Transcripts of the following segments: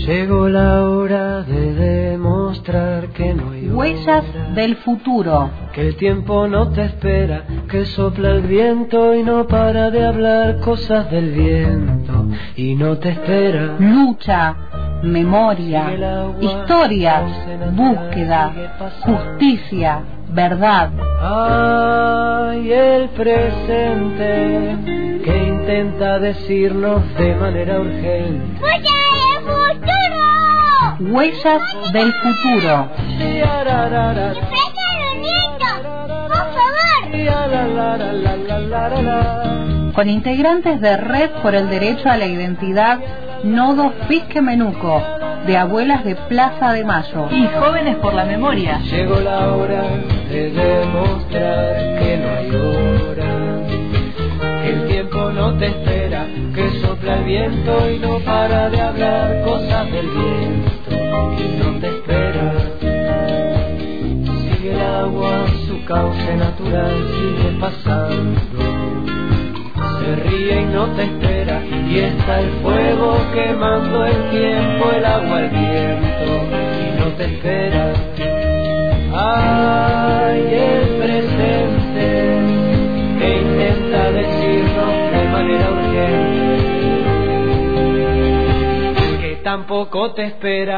Llegó la hora de demostrar que no hay Huellas del futuro. Que el tiempo no te espera, que sopla el viento y no para de hablar cosas del viento y no te espera. Lucha, memoria, historias, búsqueda, justicia, verdad. Ay, el presente que intenta decirnos de manera urgente. Huellas del futuro. Con integrantes de Red por el Derecho a la Identidad, Nodo Fisque Menuco, de Abuelas de Plaza de Mayo y Jóvenes por la Memoria. Llegó la hora de demostrar que no hay hora, que el tiempo no te espera, que sopla el viento y no para de hablar cosas del viento y no te espera. Sigue el agua, su cauce natural sigue pasando, se ríe y no te espera, y está el fuego quemando el tiempo, el agua, el viento y no te espera. Ay, el presente que intenta decirnos de manera urgente que tampoco te espera.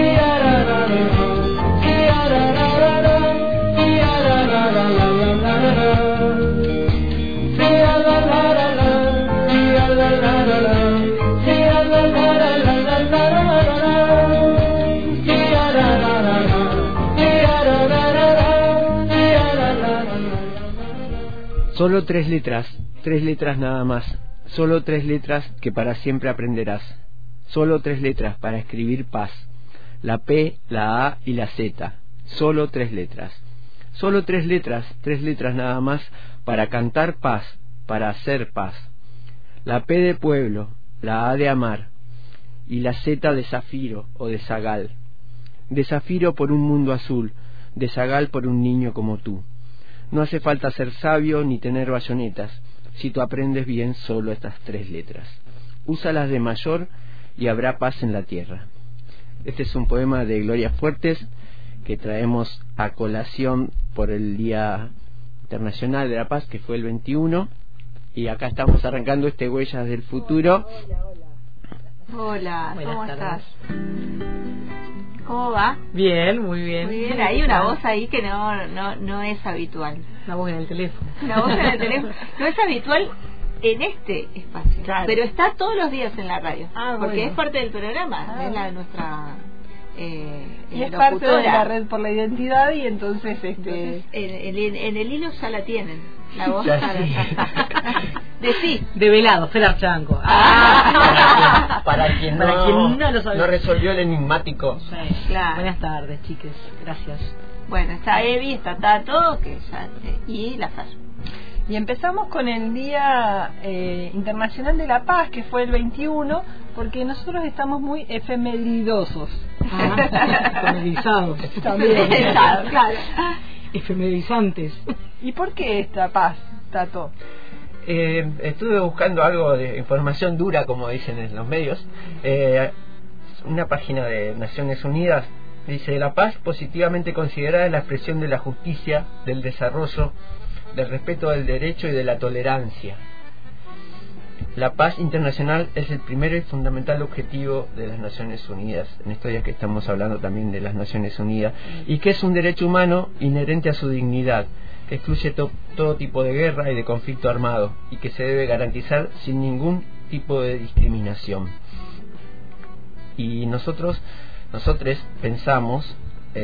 Solo tres letras nada más, solo 3 letras que para siempre aprenderás, solo 3 letras para escribir paz, la P, la A y la Z, solo 3 letras, solo 3 letras nada más para cantar paz, para hacer paz, la P de pueblo, la A de amar y la Z de zafiro o de zagal, de zafiro por un mundo azul, de zagal por un niño como tú. No hace falta ser sabio ni tener bayonetas, si tú aprendes bien solo estas 3 letras. Úsalas de mayor y habrá paz en la tierra. Este es un poema de Gloria Fuertes que traemos a colación por el Día Internacional de la Paz, que fue el 21, y acá estamos arrancando este Huellas del Futuro. Hola, ¿cómo estás? ¿Cómo va? Bien, muy bien. Muy bien, hay una voz ahí que no es habitual. Una voz en el teléfono. Una voz en el teléfono. No es habitual en este espacio, claro, pero está todos los días en la radio, porque bueno, es parte del programa, es la de nuestra y es parte de la Red por la Identidad, y entonces en el hilo ya la tienen, la voz de velado, Felar Chanco. Para quien no resolvió el enigmático. Sí, claro. Buenas tardes, chiques, gracias. Bueno, está Evi, está Tato, y la Faz. Y empezamos con el Día Internacional de la Paz, que fue el 21, porque nosotros estamos muy efemeridosos. Efemerizados. También. Claro. Efemerizantes. ¿Y por qué esta paz, Tato? Estuve buscando algo de información dura, como dicen en los medios. Una página de Naciones Unidas dice: la paz positivamente considerada es la expresión de la justicia, del desarrollo, del respeto del derecho y de la tolerancia. La paz internacional es el primero y fundamental objetivo de las Naciones Unidas, en estos días que estamos hablando también de las Naciones Unidas, y que es un derecho humano inherente a su dignidad, que excluye todo tipo de guerra y de conflicto armado, y que se debe garantizar sin ningún tipo de discriminación. Y nosotros pensamos,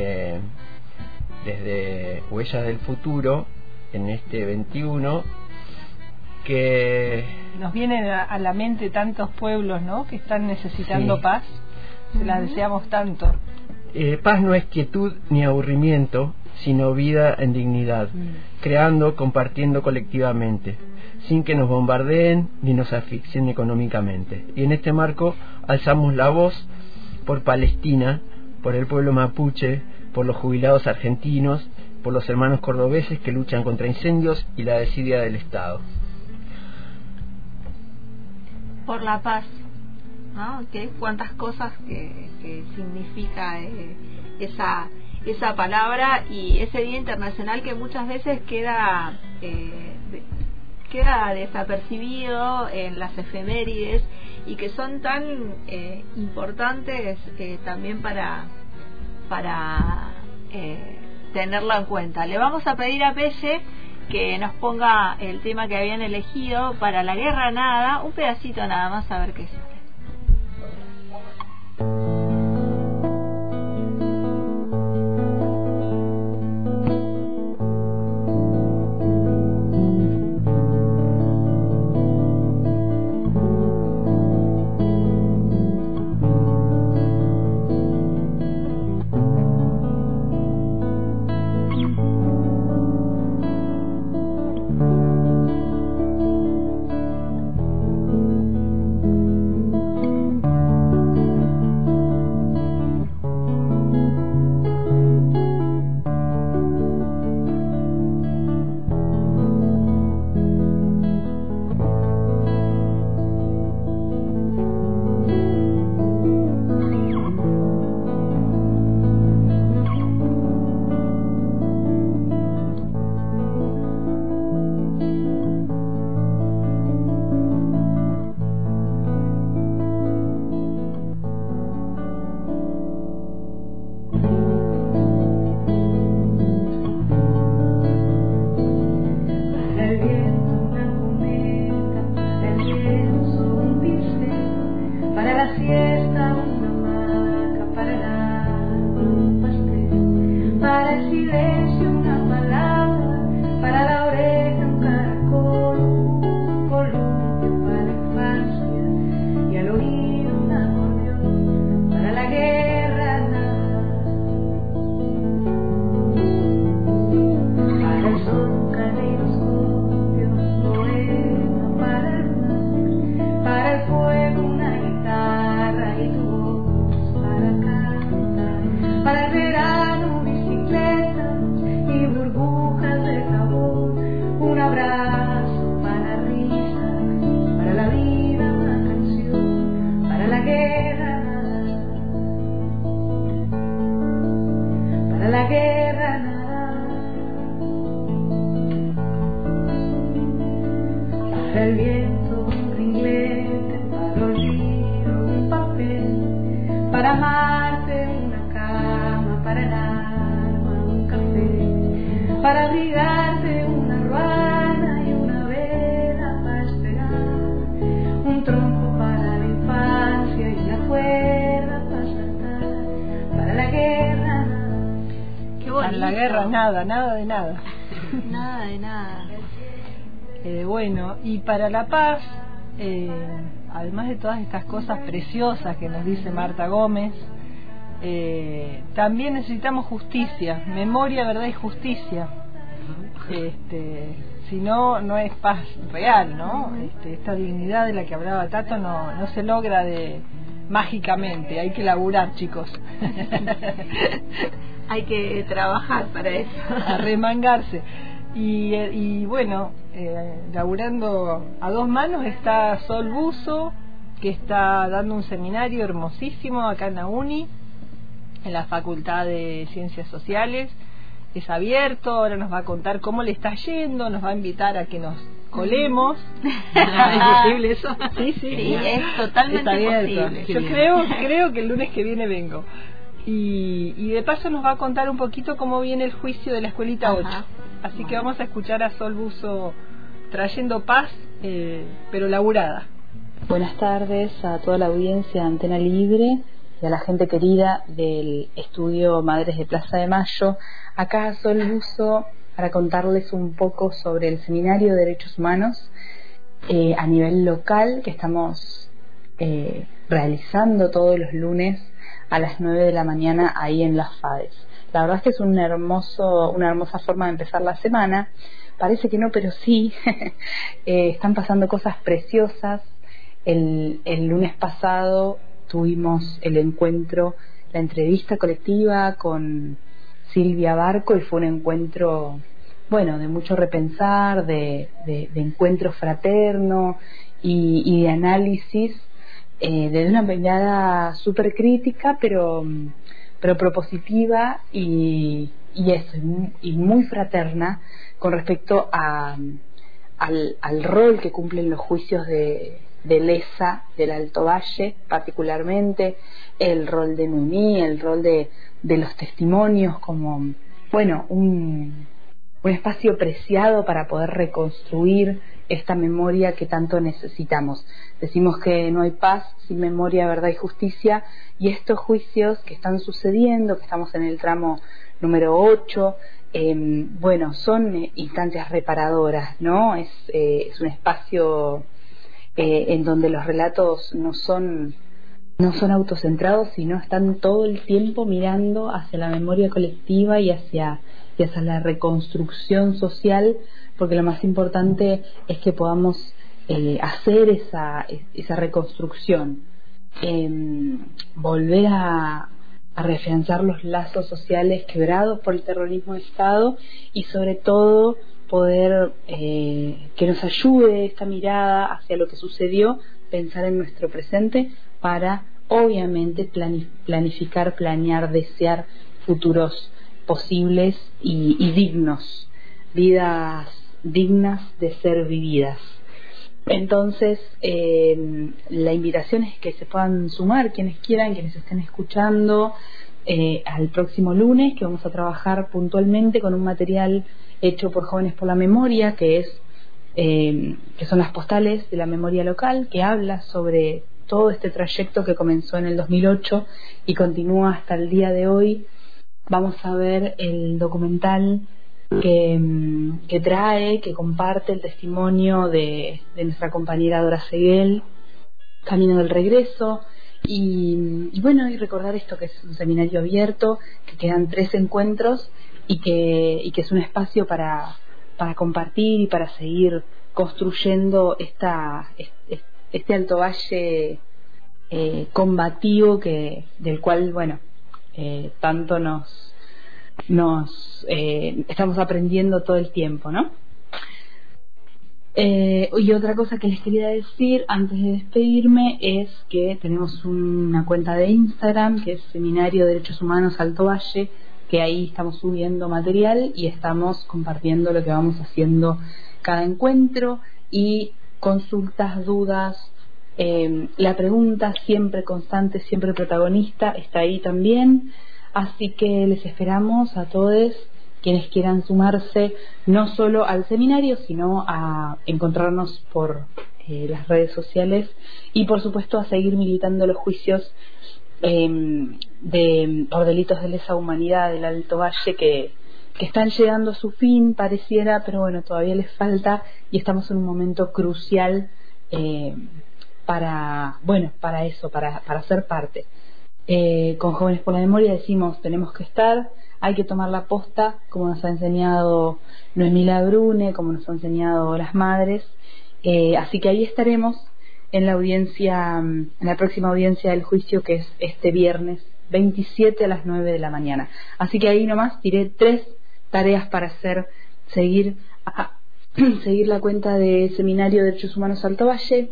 desde Huellas del Futuro, en este 21, que nos vienen a la mente tantos pueblos, ¿no?, que están necesitando sí, paz. Se la deseamos tanto. Paz no es quietud ni aburrimiento, sino vida en dignidad, creando, compartiendo colectivamente, sin que nos bombardeen ni nos asfixien económicamente. Y en este marco alzamos la voz por Palestina, por el pueblo mapuche, por los jubilados argentinos, por los hermanos cordobeses que luchan contra incendios y la desidia del Estado. Por la paz, ¿no? Que cuántas cosas que significa esa palabra, y ese Día Internacional que muchas veces queda desapercibido en las efemérides, y que son tan importantes también para tenerlo en cuenta. Le vamos a pedir a Pelle que nos ponga el tema que habían elegido para la guerra nada, un pedacito nada más, a ver qué sale. Nada de nada. Nada de nada. Bueno, y para la paz, además de todas estas cosas preciosas que nos dice Marta Gómez, también necesitamos justicia, memoria, verdad y justicia. Si no, no es paz real, ¿no? Esta dignidad de la que hablaba Tato no se logra mágicamente, hay que laburar, chicos. Hay que trabajar para eso. Arremangarse. Y bueno, laburando a dos manos está Sol Buzo, que está dando un seminario hermosísimo acá en la UNI, en la Facultad de Ciencias Sociales. Es abierto, ahora nos va a contar cómo le está yendo, nos va a invitar a que nos colemos. ¿Es posible eso? Sí, es totalmente posible. Yo creo que el lunes que viene vengo. Y de paso nos va a contar un poquito cómo viene el juicio de la Escuelita 8. Así que vamos a escuchar a Sol Buzo trayendo paz, pero laburada. Buenas tardes a toda la audiencia de Antena Libre y a la gente querida del estudio Madres de Plaza de Mayo. Acá Sol Buzo para contarles un poco sobre el Seminario de Derechos Humanos a nivel local que estamos realizando todos los lunes a las 9 de la mañana ahí en las FADES. La verdad es que es una hermosa forma de empezar la semana. Parece que no, pero sí. Están pasando cosas preciosas. El lunes pasado tuvimos el encuentro, la entrevista colectiva con Silvia Barco, y fue un encuentro, bueno, de mucho repensar, de encuentro fraterno y de análisis desde una mirada súper crítica, pero propositiva y muy fraterna con respecto al rol que cumplen los juicios de Lesa, del Alto Valle particularmente, el rol de Noemí, el rol de los testimonios como, bueno, un espacio preciado para poder reconstruir esta memoria que tanto necesitamos. Decimos que no hay paz sin memoria, verdad y justicia, y estos juicios que están sucediendo, que estamos en el tramo número 8, bueno, son instancias reparadoras, ¿no? Es un espacio en donde los relatos no son autocentrados, sino están todo el tiempo mirando hacia la memoria colectiva y hacia la reconstrucción social, porque lo más importante es que podamos hacer esa reconstrucción, volver a reafianzar los lazos sociales quebrados por el terrorismo de Estado, y sobre todo poder que nos ayude esta mirada hacia lo que sucedió, pensar en nuestro presente para obviamente planificar, planear, desear futuros posibles y dignos, vidas dignas de ser vividas. Entonces la invitación es que se puedan sumar quienes quieran, quienes estén escuchando, al próximo lunes, que vamos a trabajar puntualmente con un material hecho por Jóvenes por la Memoria, que son las postales de la memoria local, que habla sobre todo este trayecto que comenzó en el 2008 y continúa hasta el día de hoy. Vamos a ver el documental que comparte el testimonio de nuestra compañera Dora Seguel, Camino del Regreso, y bueno, y recordar esto, que es un seminario abierto, que quedan 3 encuentros y que es un espacio para compartir y para seguir construyendo este Alto Valle combativo del cual, bueno, tanto nos estamos aprendiendo todo el tiempo, ¿no? Y otra cosa que les quería decir antes de despedirme es que tenemos una cuenta de Instagram que es Seminario de Derechos Humanos Alto Valle, que ahí estamos subiendo material y estamos compartiendo lo que vamos haciendo cada encuentro, y consultas, dudas, la pregunta siempre constante, siempre protagonista, está ahí también. Así que les esperamos a todos quienes quieran sumarse no solo al seminario, sino a encontrarnos por las redes sociales, y por supuesto a seguir militando los juicios por delitos de lesa humanidad del Alto Valle, que están llegando a su fin, pareciera, pero bueno, todavía les falta, y estamos en un momento crucial para eso, para ser parte. Con Jóvenes por la Memoria decimos, tenemos que estar, hay que tomar la posta, como nos ha enseñado Noemí Labrune, como nos ha enseñado las madres, así que ahí estaremos en la audiencia, en la próxima audiencia del juicio, que es este viernes 27 a las 9 de la mañana. Así que ahí nomás tiré 3 tareas para seguir la cuenta de Seminario de Derechos Humanos Alto Valle.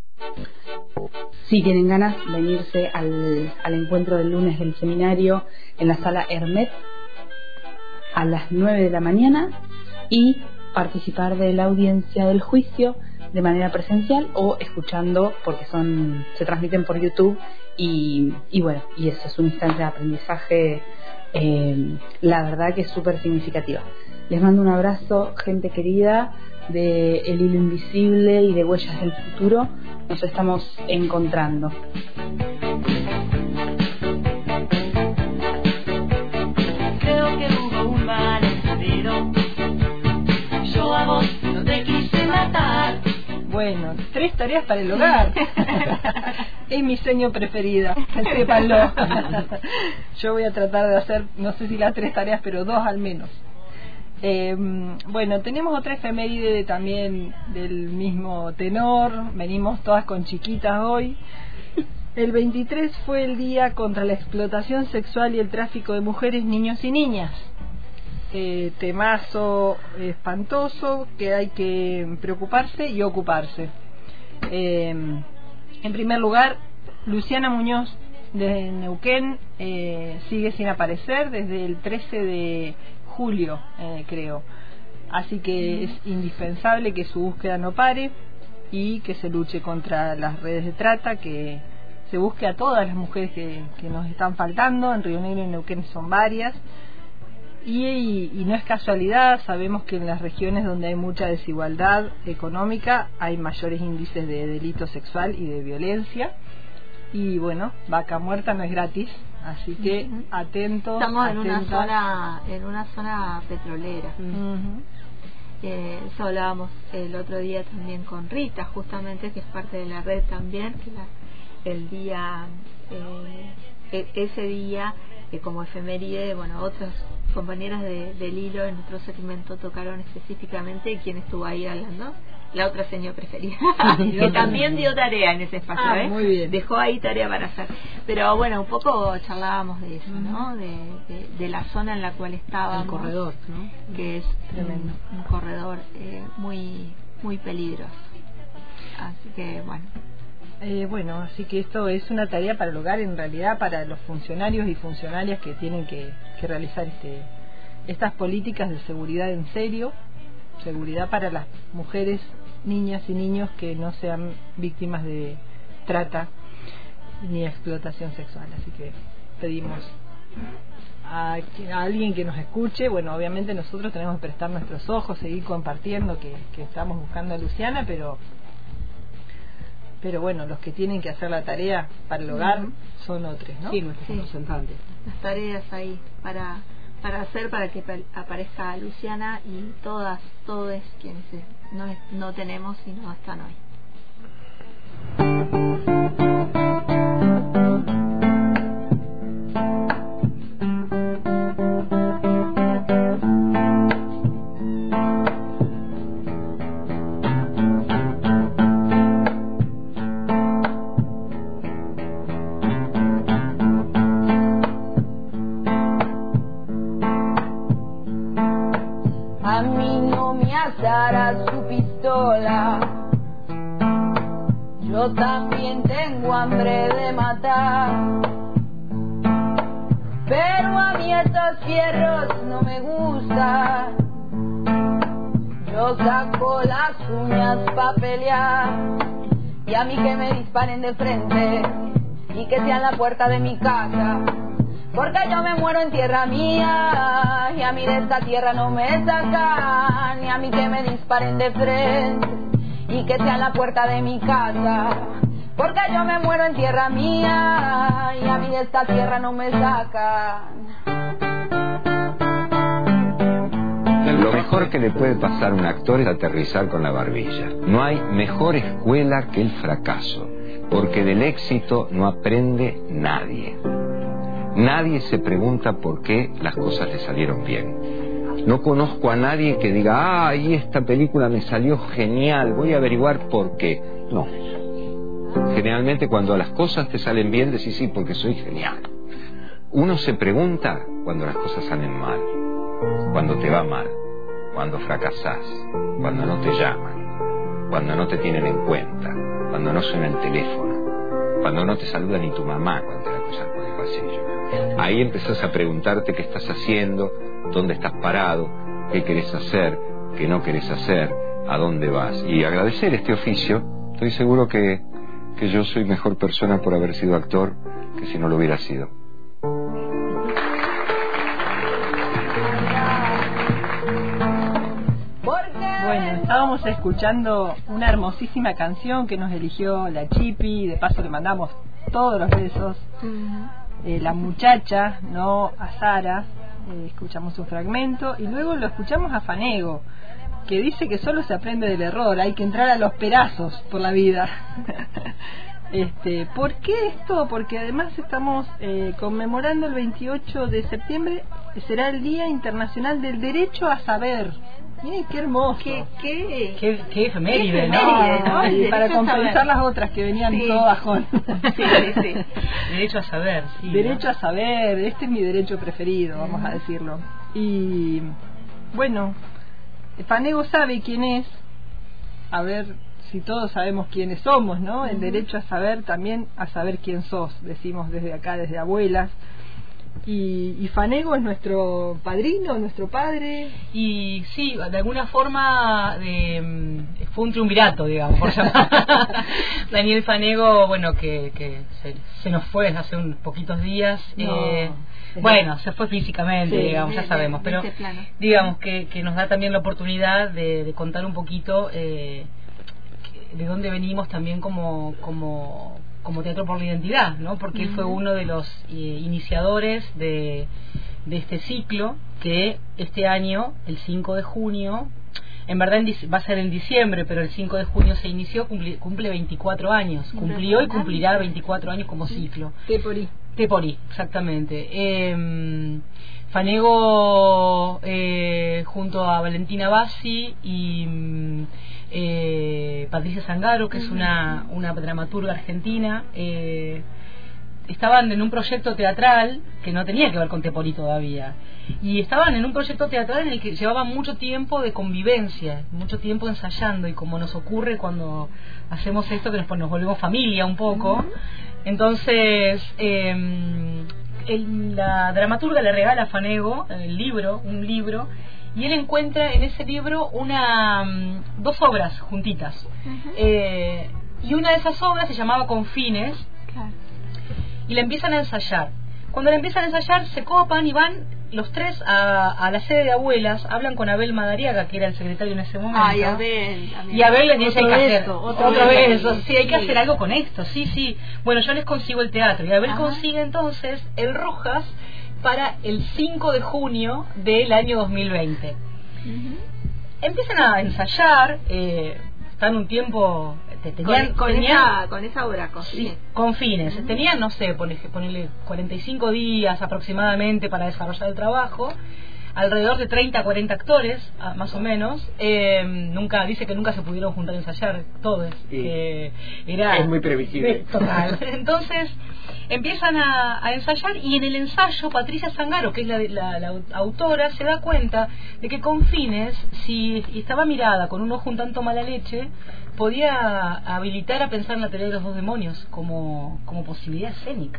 Si tienen ganas, venirse al encuentro del lunes del seminario en la sala Hermet a las 9 de la mañana, y participar de la audiencia del juicio de manera presencial o escuchando, porque se transmiten por YouTube, y bueno, y eso es una instancia de aprendizaje, la verdad que es súper significativa. Les mando un abrazo, gente querida de El Hilo Invisible y de Huellas del Futuro. Nos estamos encontrando. Creo que hubo un malentendido. Yo a vos no te quise matar. Bueno, 3 tareas para el hogar. Es mi sueño preferida, sépanlo. Yo voy a tratar de hacer, no sé si las 3 tareas, pero 2 al menos. Bueno, tenemos otra efeméride también del mismo tenor. Venimos todas con chiquitas hoy. El 23 fue el día contra la explotación sexual y el tráfico de mujeres, niños y niñas. Temazo espantoso que hay que preocuparse y ocuparse. En primer lugar, Luciana Muñoz de Neuquén sigue sin aparecer desde el 13 de julio, creo. Así que es indispensable que su búsqueda no pare y que se luche contra las redes de trata, que se busque a todas las mujeres que nos están faltando. En Río Negro y Neuquén son varias. Y no es casualidad, sabemos que en las regiones donde hay mucha desigualdad económica hay mayores índices de delito sexual y de violencia. Y bueno, vaca muerta no es gratis, así que atentos. Estamos atentas. en una zona petrolera. Eso hablábamos el otro día también con Rita, justamente, que es parte de la red también, que el día, ese día, como efeméride, bueno, otras compañeras del hilo en otro segmento tocaron específicamente quién estuvo ahí hablando. La otra señora preferida, que también dio tarea en ese espacio, muy bien. Dejó ahí tarea para hacer. Pero bueno, un poco charlábamos de eso, ¿no? De la zona en la cual estábamos. El corredor, ¿no? Que es tremendo, un corredor muy muy peligroso. Así que bueno. Así que esto es una tarea para el hogar, en realidad para los funcionarios y funcionarias que tienen que realizar estas políticas de seguridad en serio, seguridad para las mujeres, niñas y niños que no sean víctimas de trata ni explotación sexual. Así que pedimos a alguien que nos escuche. Bueno, obviamente nosotros tenemos que prestar nuestros ojos, seguir compartiendo que estamos buscando a Luciana, pero bueno, los que tienen que hacer la tarea para el hogar son otros, ¿no? Sí, nuestros representantes. Las tareas ahí para hacer, para que aparezca Luciana y todos quienes no tenemos y no están hoy. Su pistola, yo también tengo hambre de matar, pero a mí estos fierros no me gustan. Yo saco las uñas pa' pelear, y a mí que me disparen de frente y que sea en la puerta de mi casa, porque yo me muero en tierra mía y a mí de esta tierra no me sacan. Y a mí que me disparen de frente y que sea en la puerta de mi casa, porque yo me muero en tierra mía y a mí de esta tierra no me sacan. Lo mejor que le puede pasar a un actor es aterrizar con la barbilla. No hay mejor escuela que el fracaso, porque del éxito no aprende nadie. Nadie se pregunta por qué las cosas le salieron bien. No conozco a nadie que diga, ¡ay, esta película me salió genial, voy a averiguar por qué! No. Generalmente cuando las cosas te salen bien decís, sí, porque soy genial. Uno se pregunta cuando las cosas salen mal, cuando te va mal, cuando fracasás, cuando no te llaman, cuando no te tienen en cuenta, cuando no suena el teléfono, cuando no te saluda ni tu mamá cuando te la cruzas por el pasillo. Ahí empezás a preguntarte qué estás haciendo, dónde estás parado, qué querés hacer, qué no querés hacer, a dónde vas. Y agradecer este oficio. Estoy seguro que yo soy mejor persona por haber sido actor que si no lo hubiera sido. Bueno, estábamos escuchando una hermosísima canción que nos eligió la Chipi, de paso le mandamos todos los besos. La muchacha, no a Sara, escuchamos un fragmento y luego lo escuchamos a Fanego, que dice que solo se aprende del error, hay que entrar a los pedazos por la vida. ¿Por qué esto? Porque además estamos conmemorando el 28 de septiembre, será el Día Internacional del Derecho a Saber. Miren qué hermoso. Qué efeméride, ¿no? Y para compensar las otras que venían todo bajón. Sí. Derecho a saber, sí. Derecho a saber, este es mi derecho preferido, vamos a decirlo. Y bueno, Fanego sabe quién es. A ver si todos sabemos quiénes somos, ¿no? El derecho a saber, también a saber quién sos, decimos desde acá, desde abuelas. Y Fanego es nuestro padrino, nuestro padre. Y sí, de alguna forma fue un triunvirato, digamos, por llamar. Daniel Fanego, bueno, que se nos fue hace unos poquitos días. Bueno, se fue físicamente, sí, digamos, ya sabemos, pero digamos que nos da también la oportunidad de contar un poquito de dónde venimos también como Teatro por la Identidad, ¿no? Porque él fue uno de los iniciadores de este ciclo, que este año, el 5 de junio, en verdad va a ser en diciembre, pero el 5 de junio se inició, cumple 24 años, cumplió y cumplirá 24 años como ciclo. Teporí, exactamente. Fanego, junto a Valentina Bassi y Patricia Zangaro, que es una dramaturga argentina, estaban en un proyecto teatral que no tenía que ver con Teporí todavía, y estaban en un proyecto teatral en el que llevaban mucho tiempo de convivencia, mucho tiempo ensayando, y como nos ocurre cuando hacemos esto, que nos volvemos familia un poco. Entonces la dramaturga le regala a Fanego un libro, y él encuentra en ese libro dos obras juntitas. Y una de esas obras se llamaba Confines, y la empiezan a ensayar. Cuando la empiezan a ensayar, se copan y van los tres a la sede de abuelas, hablan con Abel Madariaga, que era el secretario en ese momento. Ay, Abel. Y Abel les dice: hay que hacer otro beso. Sí, hay que hacer algo con esto. Sí. Bueno, yo les consigo el teatro. Y Abel consigue entonces el Rojas para el 5 de junio del año 2020. Empiezan a ensayar, están un tiempo... Con esa obra, Confines. Tenían, no sé, ponerle 45 días aproximadamente para desarrollar el trabajo, alrededor de 30 a 40 actores, más o menos. Dice que nunca se pudieron juntar a ensayar todos. Es muy previsible. Total. Entonces empiezan a ensayar, y en el ensayo Patricia Zangaro, que es la autora, se da cuenta de que Confines, si estaba mirada con un ojo un tanto mala leche, podía habilitar a pensar en la teoría de los dos demonios como posibilidad escénica,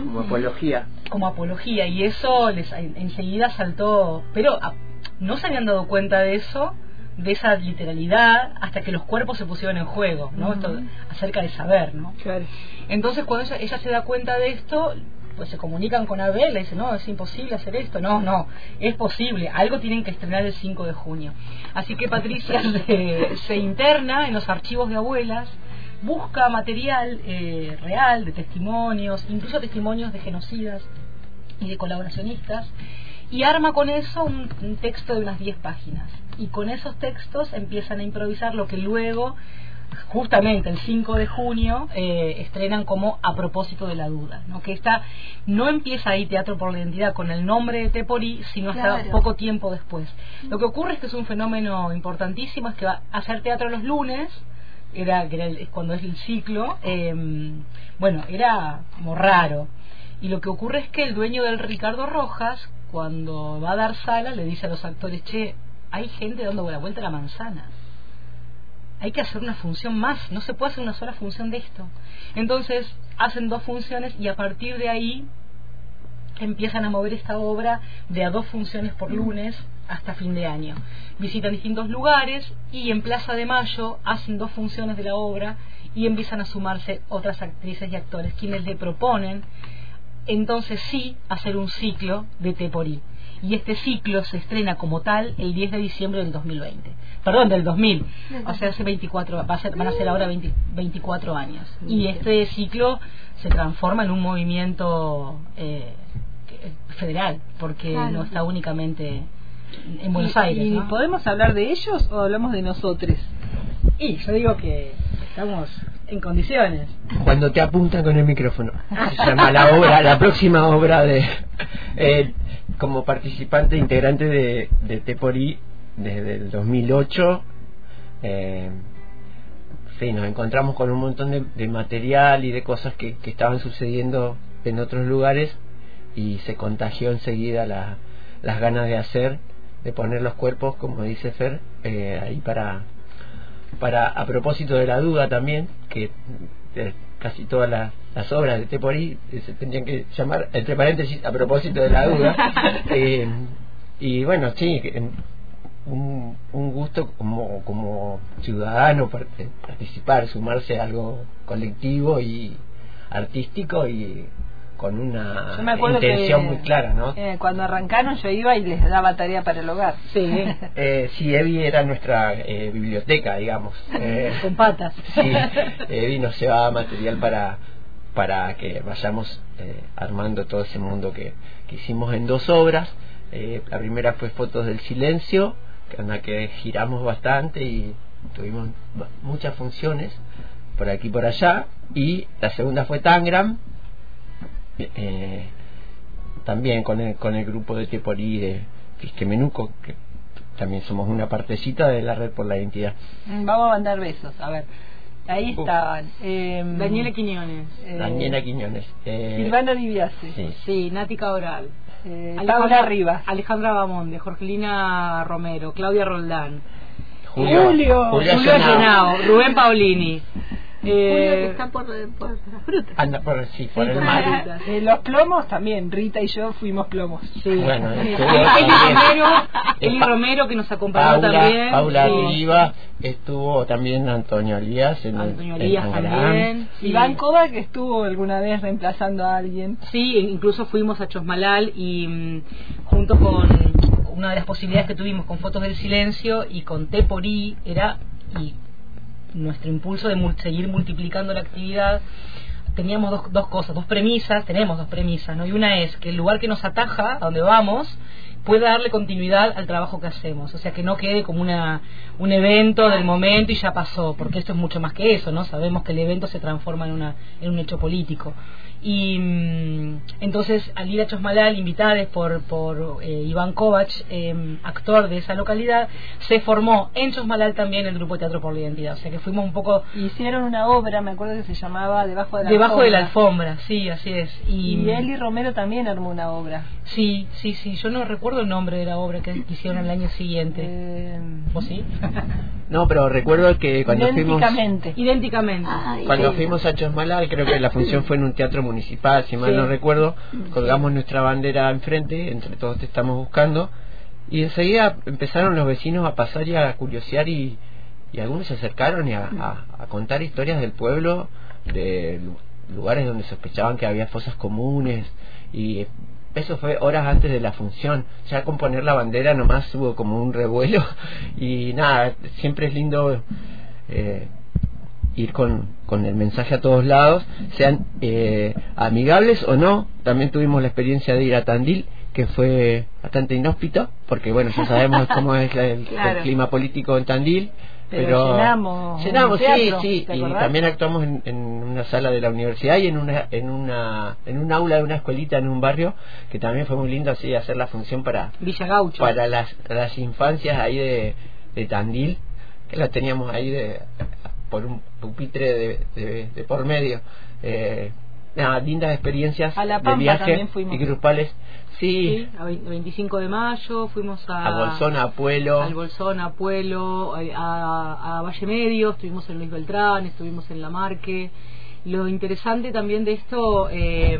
como apología, y eso enseguida saltó, pero no se habían dado cuenta de eso, de esa literalidad, hasta que los cuerpos se pusieron en juego, ¿no? Esto acerca de saber, ¿no? Claro. Entonces cuando ella se da cuenta de esto, pues se comunican con Abel, le dicen: no, es imposible hacer esto. No, es posible, algo tienen que estrenar el 5 de junio. Así que Patricia se interna en los archivos de abuelas, busca material real, de testimonios, incluso testimonios de genocidas y de colaboracionistas, y arma con eso un texto de unas 10 páginas. Y con esos textos empiezan a improvisar lo que luego, justamente el 5 de junio, estrenan como A propósito de la duda, ¿no? Que no empieza ahí Teatro por la Identidad con el nombre de Teporí, sino hasta poco tiempo después. Lo que ocurre es que es un fenómeno importantísimo, es que va a hacer teatro los lunes, cuando es el ciclo, era como raro. Y lo que ocurre es que el dueño del Ricardo Rojas, cuando va a dar sala, le dice a los actores: che, hay gente dando la vuelta a la manzana, hay que hacer una función más, no se puede hacer una sola función de esto. Entonces hacen 2 funciones, y a partir de ahí empiezan a mover esta obra de a 2 funciones por lunes hasta fin de año. Visitan distintos lugares, y en Plaza de Mayo hacen 2 funciones de la obra, y empiezan a sumarse otras actrices y actores, quienes le proponen entonces sí hacer un ciclo de Teporí. Y este ciclo se estrena como tal el 10 de diciembre del 2020. Perdón, del 2000. O sea, hace 24, van a ser ahora 24 años. Y este ciclo se transforma en un movimiento federal, porque no está únicamente en Buenos Aires, ¿no? ¿Y podemos hablar de ellos o hablamos de nosotros? Y yo digo que estamos en condiciones. Cuando te apuntan con el micrófono. Se llama la próxima obra como participante integrante de Teporí desde el 2008. Nos encontramos con un montón de material y de cosas que estaban sucediendo en otros lugares, y se contagió enseguida las ganas de poner los cuerpos, como dice Fer, ahí para a propósito de la duda también, que casi todas las obras de Teporí se tendrían que llamar, entre paréntesis, a propósito de la duda. Y bueno, sí, un gusto como ciudadano participar, sumarse a algo colectivo y artístico y con una intención muy clara, ¿no? Cuando arrancaron yo iba y les daba tarea para el hogar. Sí. Sí, Evi era nuestra biblioteca, digamos. Con patas. Sí, Evi nos llevaba material para que vayamos armando todo ese mundo que hicimos en 2 obras. La primera fue Fotos del Silencio, en la que giramos bastante y tuvimos muchas funciones por aquí y por allá. Y la segunda fue Tangram, también con el grupo de Teporí de Fisquemenuco, que también somos una partecita de la Red por la Identidad. Vamos a mandar besos, a ver. Ahí estaban Daniela Quiñones, Silvana Diviase, sí, Nati Cabral, Paula Rivas, Alejandra Bamonde, Jorgelina Romero, Claudia Roldán, Julio Llenao, Rubén Paolini. Julio que está por las frutas. Anda por el mar. Los plomos también, Rita y yo fuimos plomos. Sí. Bueno, Eli Romero que nos acompañó también. Paula Riva, estuvo también Antonio Elías también. Iván Cova, que estuvo alguna vez reemplazando a alguien. Sí, incluso fuimos a Chosmalal y junto con una de las posibilidades que tuvimos con Fotos del Silencio y con Teporí era nuestro impulso de seguir multiplicando la actividad. Teníamos tenemos dos premisas, ¿no? Y una es que el lugar que nos ataja, a donde vamos, pueda darle continuidad al trabajo que hacemos, o sea, que no quede como un evento del momento y ya pasó, porque esto es mucho más que eso, ¿no? Sabemos que el evento se transforma en un hecho político. Y entonces, al ir a Chosmalal, invitados por Iván Kovac, actor de esa localidad, se formó en Chosmalal también el grupo de Teatro por la Identidad, o sea que fuimos un poco... Hicieron una obra, me acuerdo que se llamaba Debajo de la Alfombra, sí, así es. Y Eli Romero también armó una obra. Sí, yo no recuerdo el nombre de la obra que hicieron el año siguiente. ¿Vos sí? No, pero recuerdo que cuando Idénticamente. Cuando fuimos a Chosmalal, creo que la función fue en un teatro municipal, si mal no recuerdo, colgamos nuestra bandera enfrente, entre todos te estamos buscando, y enseguida empezaron los vecinos a pasar y a curiosear y algunos se acercaron a contar historias del pueblo, de lugares donde sospechaban que había fosas comunes, y eso fue horas antes de la función. Ya con poner la bandera nomás hubo como un revuelo y nada, siempre es lindo ir con el mensaje a todos lados, sean amigables o no. También tuvimos la experiencia de ir a Tandil, que fue bastante inhóspito, porque bueno, ya sabemos cómo es el clima político en Tandil. Pero llenamos teatro, sí, y también actuamos en una sala de la universidad y en un aula de una escuelita en un barrio, que también fue muy lindo así hacer la función para Villa Gaucho, para las infancias ahí de Tandil, que la teníamos ahí por un pupitre de por medio. Lindas experiencias a La Pampa de viaje y grupales. Sí, a 25 de mayo fuimos a Bolsón, a Puelo, a Valle Medio, estuvimos en Luis Beltrán, estuvimos en La Marque. Lo interesante también de esto es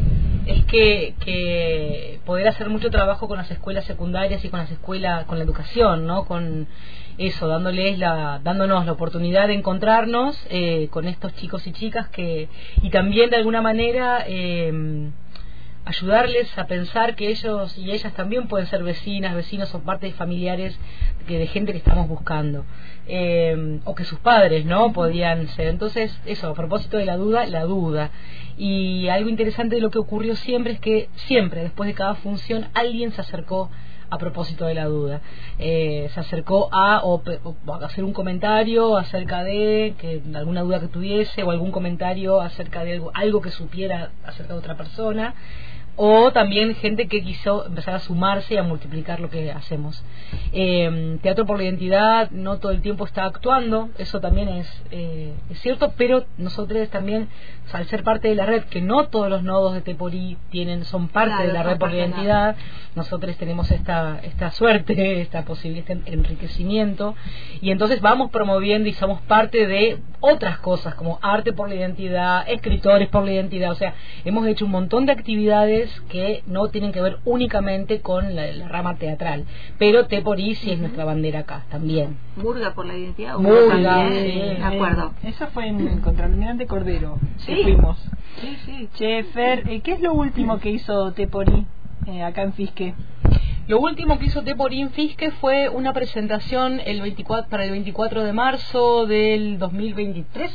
que poder hacer mucho trabajo con las escuelas secundarias y con la educación, ¿no? Con eso, dándonos la oportunidad de encontrarnos con estos chicos y chicas y también de alguna manera ayudarles a pensar que ellos y ellas también pueden ser vecinos o partes familiares de gente que estamos buscando, o que sus padres no podían ser. Entonces eso, a propósito de la duda, y algo interesante de lo que ocurrió siempre es que siempre después de cada función alguien se acercó a propósito de la duda, se acercó a hacer un comentario acerca de alguna duda que tuviese, o algún comentario acerca de algo que supiera acerca de otra persona, o también gente que quiso empezar a sumarse y a multiplicar lo que hacemos. Teatro por la Identidad no todo el tiempo está actuando, eso también es cierto, pero nosotros también, al ser parte de la red, que no todos los nodos de Teporí son parte de la red por la identidad, nosotros tenemos esta suerte, esta posibilidad, este enriquecimiento, y entonces vamos promoviendo y somos parte de otras cosas como arte por la identidad, escritores por la identidad, o sea, hemos hecho un montón de actividades que no tienen que ver únicamente con la rama teatral, pero Teporí sí es nuestra bandera acá también. Murga por la identidad. Murga, de acuerdo. Eso fue en el Contralmirante Cordero. Sí. Que fuimos. Sí. Che, Fer, ¿qué es lo último que hizo Teporí acá en Fisque? Lo último que hizo Teporí en Fisque fue una presentación para el 24 de marzo del 2023.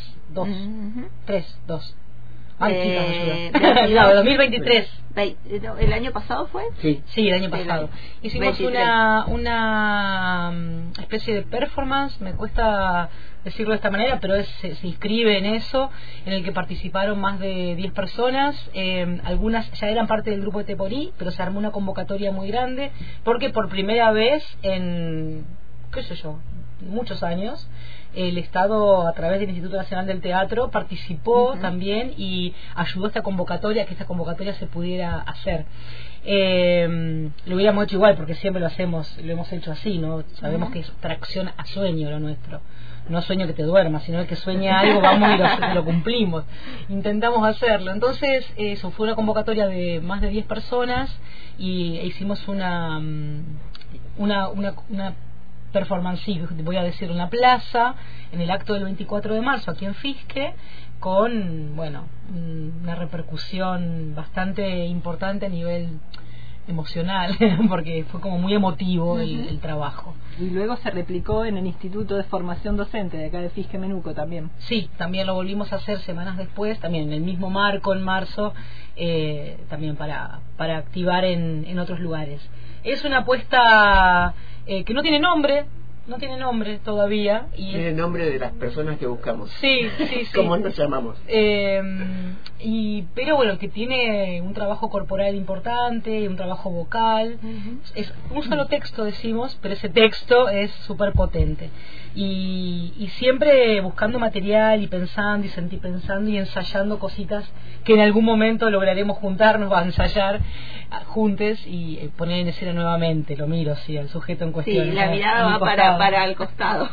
2. Ay, no, 2023. ¿El año pasado fue? Sí, el año pasado. Hicimos una especie de performance, me cuesta decirlo de esta manera, pero se inscribe en eso, en el que participaron más de 10 personas, algunas ya eran parte del grupo de Teporí, pero se armó una convocatoria muy grande, porque por primera vez en, muchos años, el Estado, a través del Instituto Nacional del Teatro, participó también y ayudó a esta convocatoria, que esta convocatoria se pudiera hacer. Lo hubiéramos hecho igual, porque siempre lo hemos hecho así, ¿no? Sabemos que es tracción a sueño lo nuestro. No sueño que te duermas, sino que sueña algo, vamos y lo cumplimos. Intentamos hacerlo. Entonces, eso fue una convocatoria de más de 10 personas y hicimos una performance, voy a decir, en la plaza, en el acto del 24 de marzo, aquí en Fisque, con, una repercusión bastante importante a nivel emocional, porque fue como muy emotivo el trabajo. Y luego se replicó en el Instituto de Formación Docente de acá de Fisque Menuco también. Sí, también lo volvimos a hacer semanas después, también en el mismo marco, en marzo, también para activar en otros lugares. Es una apuesta que no tiene nombre todavía. Tiene nombre de las personas que buscamos. Sí. ¿Cómo nos llamamos? Pero bueno, que tiene un trabajo corporal importante, un trabajo vocal. Es un solo texto, decimos, pero ese texto es súper potente. Y siempre buscando material y pensando y ensayando cositas que en algún momento lograremos juntarnos a ensayar juntos y poner en escena nuevamente. Lo miro, sí, al sujeto en cuestión. Sí, la mirada va para el costado.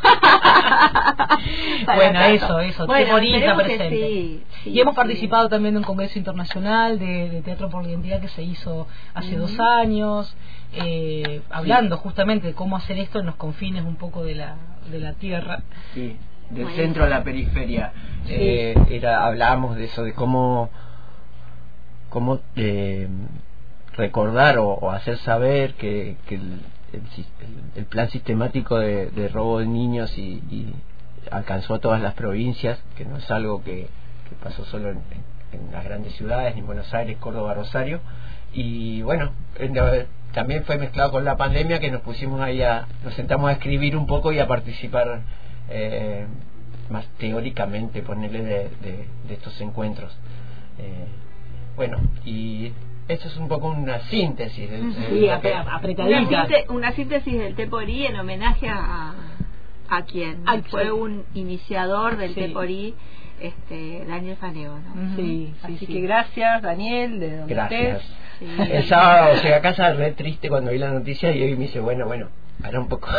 Bueno, eso, Teporí está presente. presente. Y hemos participado también de un congreso internacional de Teatro por la Identidad que se hizo hace 2 años, hablando justamente de cómo hacer esto en los confines un poco de la tierra. Sí, del centro a la periferia. Hablábamos de eso, de cómo recordar o hacer saber que el plan sistemático de robo de niños y alcanzó a todas las provincias, que no es algo que pasó solo en las grandes ciudades, ni en Buenos Aires, Córdoba, Rosario, y bueno, también fue mezclado con la pandemia que nos pusimos ahí nos sentamos a escribir un poco y a participar más teóricamente, ponerle de estos encuentros. Y esto es un poco una síntesis. Apretadita. Una síntesis del Teporí en homenaje a quien fue un iniciador del Teporí, Daniel Faneo, ¿no? Así que gracias, Daniel, de donde estés. El sábado llegué a casa re triste cuando vi la noticia y hoy me dice, bueno, para un poco.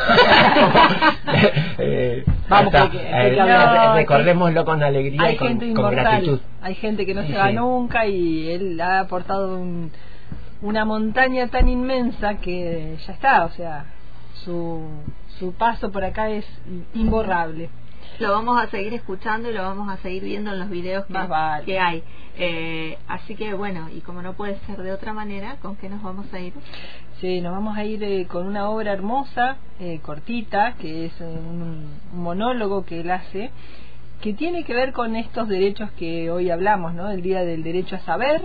Vamos, recordémoslo con alegría y con gratitud. Hay gente que no se va nunca y él ha aportado una montaña tan inmensa que ya está, o sea, su paso por acá es imborrable. Lo vamos a seguir escuchando y lo vamos a seguir viendo en los videos que hay. Así que bueno, y como no puede ser de otra manera, ¿con qué nos vamos a ir? Sí, nos vamos a ir con una obra hermosa, cortita, que es un monólogo que él hace, que tiene que ver con estos derechos que hoy hablamos, ¿no? El Día del Derecho a Saber,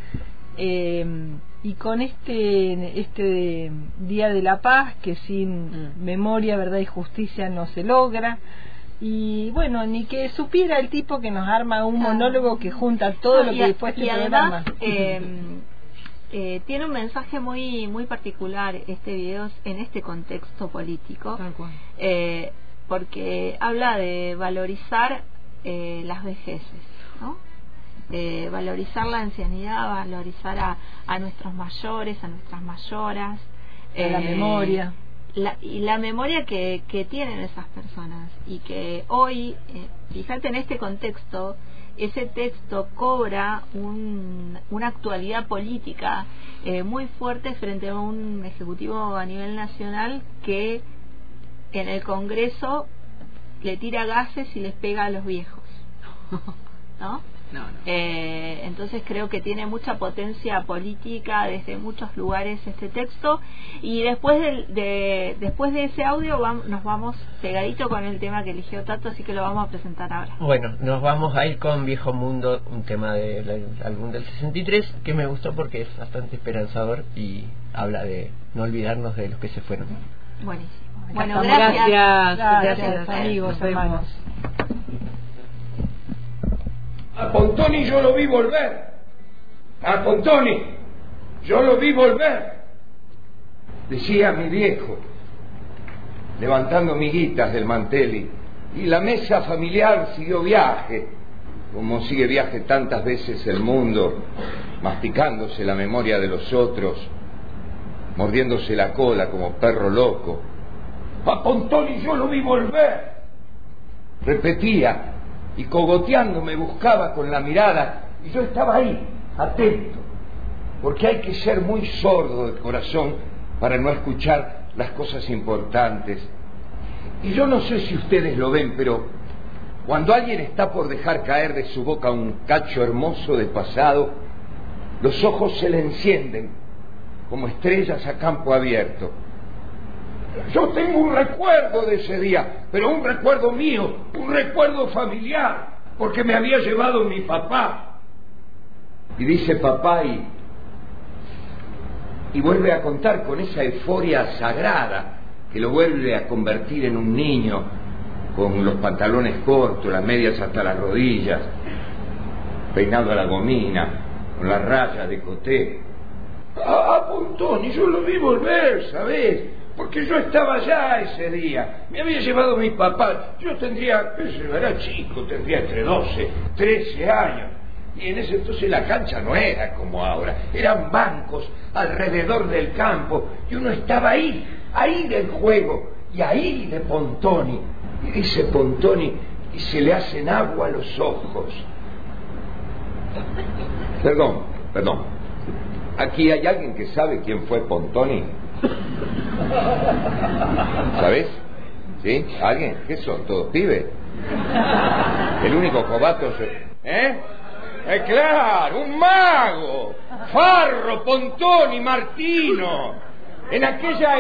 y con este Día de la Paz, que sin memoria, verdad y justicia no se logra. Y bueno, ni que supiera el tipo que nos arma un monólogo que junta todo lo que después te programa. tiene un mensaje muy particular este video en este contexto político, porque habla de valorizar las vejeces, ¿no? Valorizar la ancianidad, valorizar a nuestros mayores, a nuestras mayoras, la memoria. Y la memoria que tienen esas personas, y que hoy, fíjate, en este contexto, ese texto cobra una actualidad política muy fuerte frente a un ejecutivo a nivel nacional que en el Congreso le tira gases y les pega a los viejos, ¿no? No. Entonces creo que tiene mucha potencia política desde muchos lugares este texto, y después de ese audio nos vamos pegadito con el tema que eligió Tato, así que lo vamos a presentar ahora. Bueno, nos vamos a ir con Viejo Mundo, un tema del álbum del 63 que me gustó porque es bastante esperanzador y habla de no olvidarnos de los que se fueron. Buenísimo. Bueno, gracias amigos, hermanos. A Pontoni yo lo vi volver. A Pontoni yo lo vi volver. Decía mi viejo, levantando miguitas del mantel, y la mesa familiar siguió viaje, como sigue viaje tantas veces el mundo, masticándose la memoria de los otros, mordiéndose la cola como perro loco. A Pontoni yo lo vi volver. Repetía, y cogoteando me buscaba con la mirada, y yo estaba ahí, atento, porque hay que ser muy sordo de corazón para no escuchar las cosas importantes. Y yo no sé si ustedes lo ven, pero cuando alguien está por dejar caer de su boca un cacho hermoso de pasado, los ojos se le encienden como estrellas a campo abierto. Yo tengo un recuerdo de ese día, pero un recuerdo mío, un recuerdo familiar, porque me había llevado mi papá. Y dice papá y vuelve a contar con esa euforia sagrada que lo vuelve a convertir en un niño, con los pantalones cortos, las medias hasta las rodillas, peinado a la gomina, con las rayas de coté. Ah, Pontoni, yo lo vi volver, ¿sabes? Porque yo estaba allá ese día, me había llevado mi papá, yo era chico, tendría entre 12, 13 años, y en ese entonces la cancha no era como ahora, eran bancos alrededor del campo, y uno estaba ahí del juego, y ahí de Pontoni, y dice Pontoni, y se le hacen agua a los ojos. Perdón, ¿aquí hay alguien que sabe quién fue Pontoni? ¿Sabes? ¿Sí? ¿Alguien? ¿Qué son? ¿Todos pibes? El único jovato claro, un mago. Farro, Pontoni, Martino. En aquella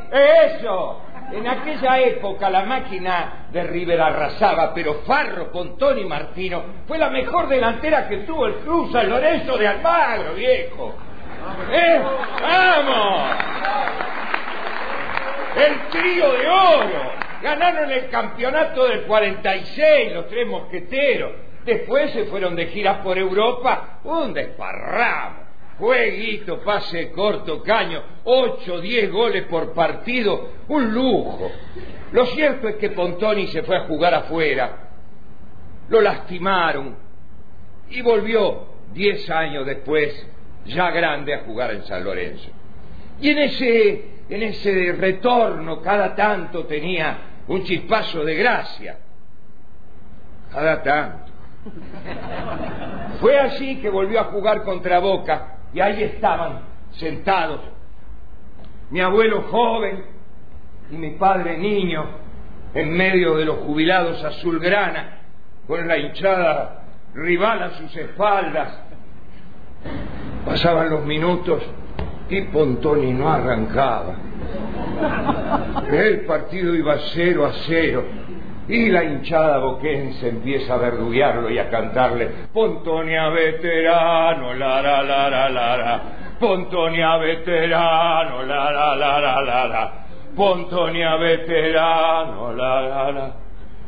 época la máquina de River arrasaba, pero Farro, Pontoni, Martino fue la mejor delantera que tuvo el Club San Lorenzo de Almagro, viejo. ¡Vamos! El trío de oro. Ganaron el campeonato del 46, los tres mosqueteros. Después se fueron de gira por Europa. Un desparramo. Jueguito, pase corto, caño. 8, 10 goles por partido. Un lujo. Lo cierto es que Pontoni se fue a jugar afuera. Lo lastimaron. Y volvió 10 años después, ya grande, a jugar en San Lorenzo. Y en ese retorno cada tanto tenía un chispazo de gracia. Cada tanto. Fue así que volvió a jugar contra Boca, y ahí estaban sentados mi abuelo joven y mi padre niño en medio de los jubilados azulgrana, con la hinchada rival a sus espaldas. Pasaban los minutos y Pontoni no arrancaba. El partido iba 0-0 y la hinchada boquense empieza a verduguearlo y a cantarle: Pontoni a veterano, la la la la la la, Pontoni a veterano, la la la la la la, Pontoni a veterano, la la la.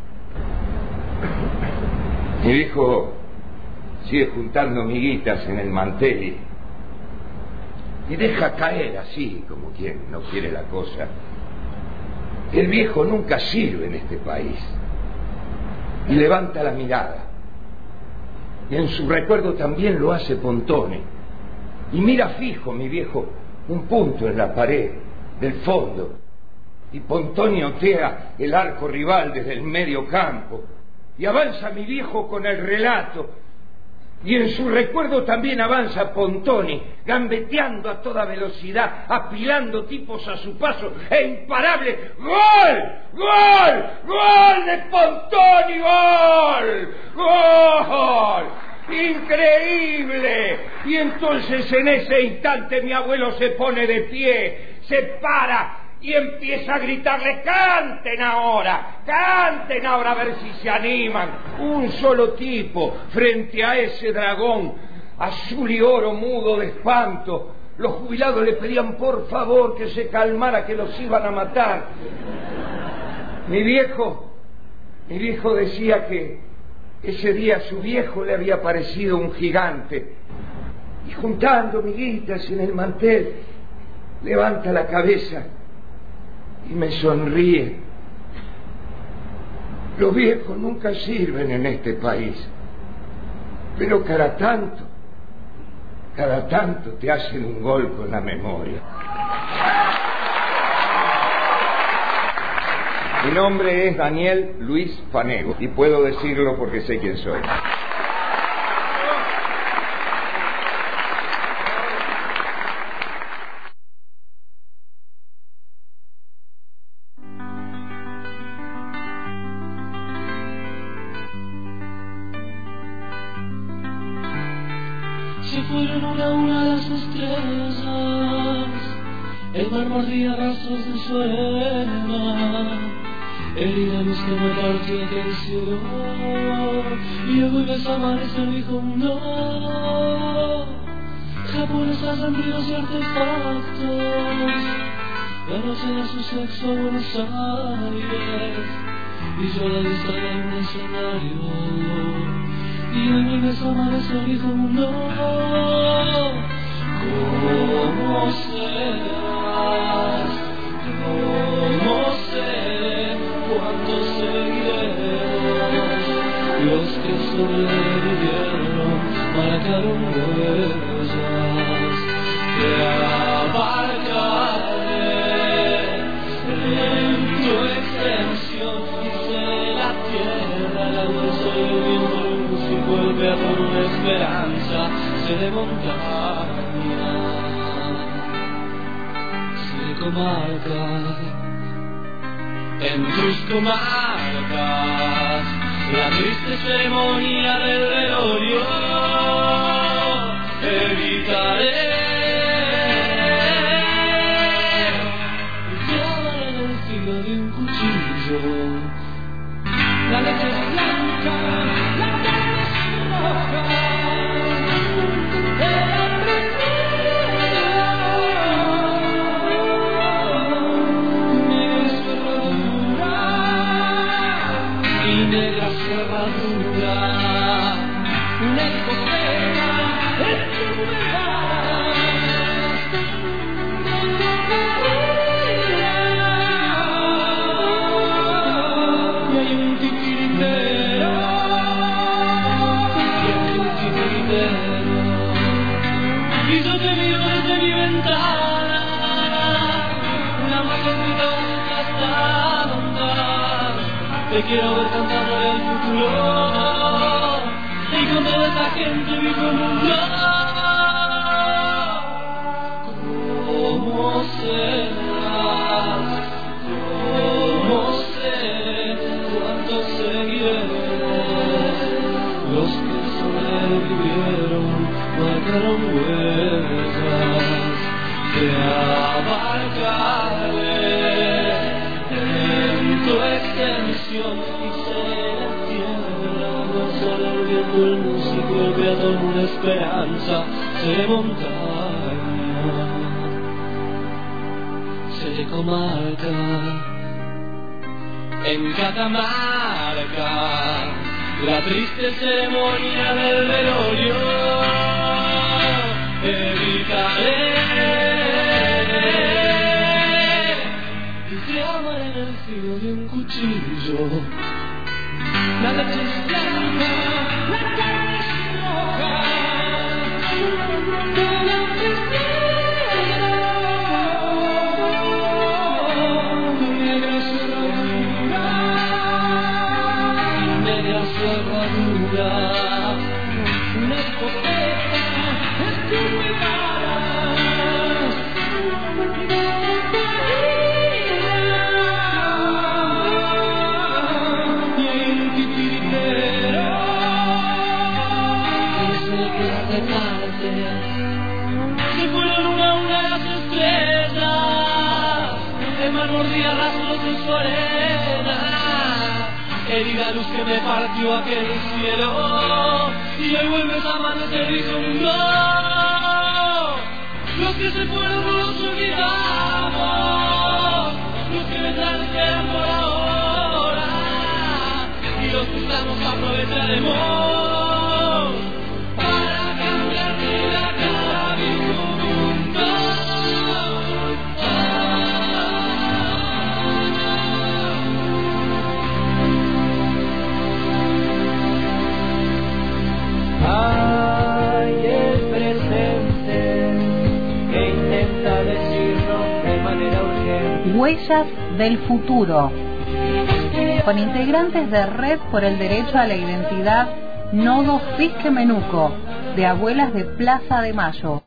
Mi hijo sigue juntando miguitas en el mantel y deja caer así como quien no quiere la cosa. El viejo nunca sirve en este país. Y levanta la mirada. Y en su recuerdo también lo hace Pontoni. Y mira fijo, mi viejo, un punto en la pared del fondo. Y Pontoni otea el arco rival desde el medio campo. Y avanza mi viejo con el relato. Y en su recuerdo también avanza Pontoni, gambeteando a toda velocidad, apilando tipos a su paso, e imparable. ¡Gol! ¡Gol! ¡Gol de Pontoni! ¡Gol! ¡Gol! ¡Increíble! Y entonces en ese instante mi abuelo se pone de pie, se para y empieza a gritarle: canten ahora a ver si se animan. Un solo tipo frente a ese dragón azul y oro mudo de espanto. Los jubilados le pedían por favor que se calmara, que los iban a matar. Mi viejo decía que ese día a su viejo le había parecido un gigante, y juntando miguitas en el mantel levanta la cabeza y me sonríe. Los viejos nunca sirven en este país, pero cada tanto te hacen un gol con la memoria. Mi nombre es Daniel Luis Fanego y puedo decirlo porque sé quién soy. Se fueron una a una las estrellas, el mar mordía rastros de su arena, herida luz que me partió aquel cielo, y llegó y ves amanecer dijo no. Japonesas, sentidos y artefactos, la noche de su sexo a Buenos Aires, y yo a la vista de un escenario. Y en mi amanecer dijo no. ¿Cómo serás? ¿Cómo seré? ¿Cuántos seguiremos? Los que sobrevivieron marcaron huellas. Te abarcaré en tu extensión. Hice la tierra, la dulce y el viento. Vuelve a por una esperanza, seré montaña, seré comarca, en tus comarcas, la triste ceremonia del velorio, evitaré clavar en el filo de un cuchillo, la leche es blanca, la negra cerradura, una escocera en tu verdad, y hay un titiritero, y yo te miro desde mi ventana, una mañanita hasta andar, te quiero ver cantando el futuro, y con toda esa gente vivo en un ¿cómo serás? ¿Cómo seré? ¿Cuántos seguiremos? Los que sobrevivieron marcaron huellas. Te abarcaré en tu extensión y seré la tierra, no solo el viento, el músico, el peatón, una esperanza, seré montaña, seré comarca, en Catamarca, la triste ceremonia del velorio, evitaré filo de un cuchillo. La leche es blanca, la carne es roja, toda tristeza, negra cerradura, media cerradura, una escopeta, escupe balas, se fueron una a una las estrellas, el mar mordía rastros de su arena, herida luz que me partió aquel cielo, y hoy vuelves a amanecer y son dos. Los que se fueron no los olvidamos, los que vendrán quedan por ahora, y los que estamos aprovecharemos. Hay el presente que intenta decirnos de manera urgente. Huellas del futuro. Con integrantes de Red por el Derecho a la Identidad, Nodo Fisque Menuco, de Abuelas de Plaza de Mayo.